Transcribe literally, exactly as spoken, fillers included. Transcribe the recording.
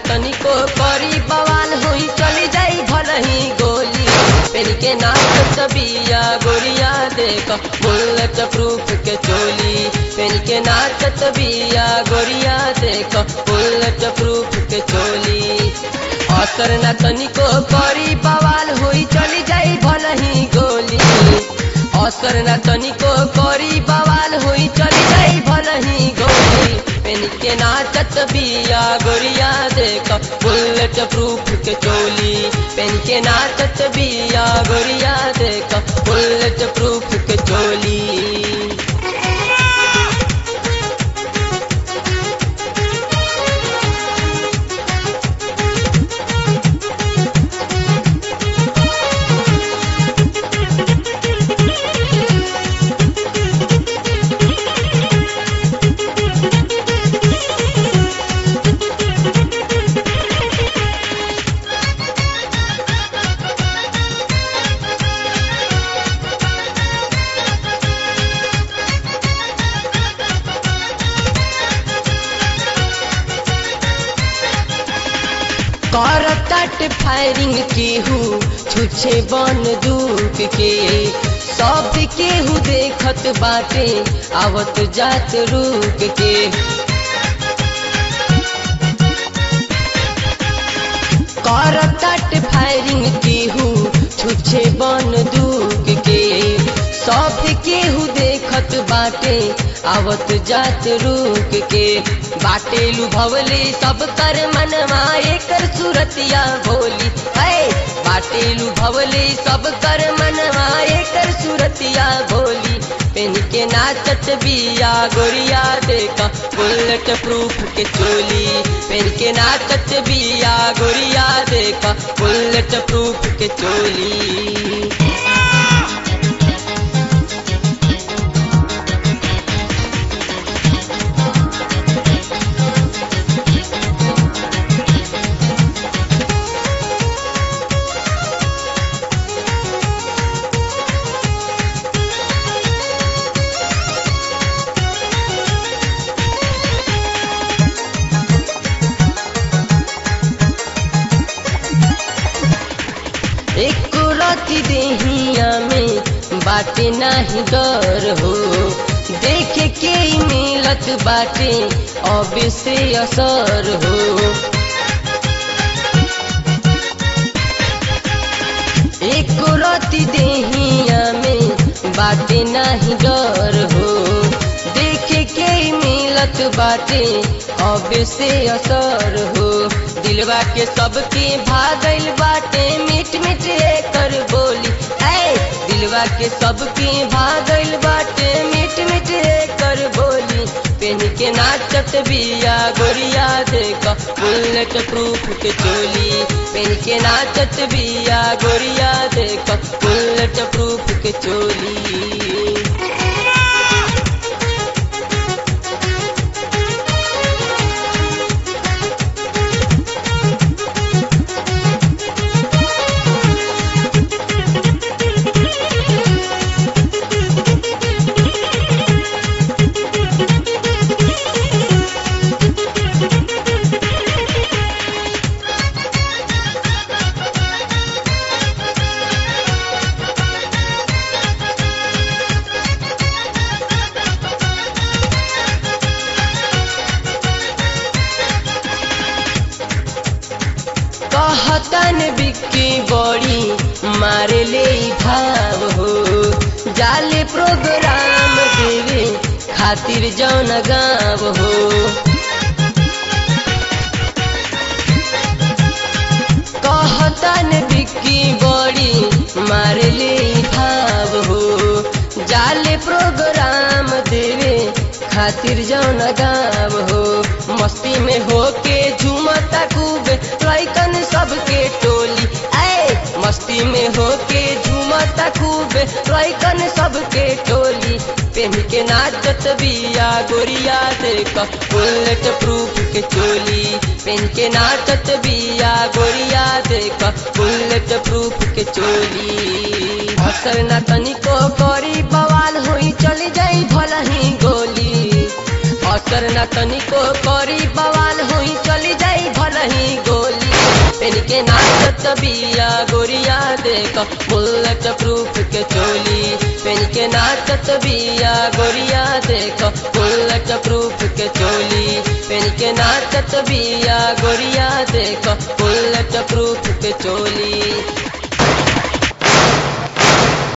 तनिको करी बवाल होई चली जाई भलही गोली पेन के नाचत बिया गोरिया देख बुलेट प्रूफ के चोली पेन के नाचत बिया गोरिया देख बुलेट प्रूफ के चोली असर न तनिको करी बवाल होई चली जाई भलही गोली असर न तनिको करी बवाल होई चली जाई भलही गोली पेन के नाचत बिया गोरिया देख बुलेट प्रूफ के चोली पेन के नाचत बिया गोरिया देख बुलेट प्रूफ के चोली करताट फायरिंग केहू छुछे बन दुख के सब केहू देखत बाटे आवत जात रुक के करताट फायरिंग केहू छुछे बन दुख के सब केहू देखत बाटे आवत जात रुक के बाटे लुभवले सब कर मनवा एकर सूरतिया भोली है बाटे लुभवले सब कर मनवा एकर सूरतिया भोली पेन के नाचत बिया गोरिया देखा बुलेट प्रूफ के चोली पेन के नाचत बिया गोरिया देखा बुलेट प्रूफ के चोली एक राती देहिया में बाटे नाही डर हो देखे के मिलत बाटे अब से असर हो एक राती देहिया में बाटे नाही डर हो देखे के मिलत बाटे अब से असर हो दिलवा के सबके भागल बाटे मिट मिट कर बोली ऐ दिलवा के सबके भागल बाटे मिट मिट कर बोली पेन के नाचत बिया गोरिया देख बुलेट प्रूफ के चोली पेन के नाचत बिया गोरिया देख बुलेट प्रूफ के चोली कहतन बिक्की बड़ी मारे ले भाव हो जाले प्रोग्राम देवे खातिर जौन गाँव हो कहतन बिक्की बड़ी मारे ले भाव हो जाले प्रोग्राम देवे खातिर जौन गाँव हो मस्ती में होके झूमता खूब लइकन सबके टोली ऐ मस्ती में होके झूमता खूब लइकन सबके टोली पेन के नाचत बिया गोरिया देख बुलेट प्रूफ के चोली पेन के नाचत बिया गोरिया देख बुलेट प्रूफ के चोली असर न तनिको करी बवाल होई चली जाई भलही गोली असर न तनिको करी बवाल होई चली जाई भलही नहीं गोली पेन के नाचत बिया गोरिया देख बुलेट प्रूफ के चोली पेन के नाचत बिया गोरिया देख बुलेट प्रूफ के चोली पेन के नाचत बिया गोरिया देख बुलेट प्रूफ के चोली।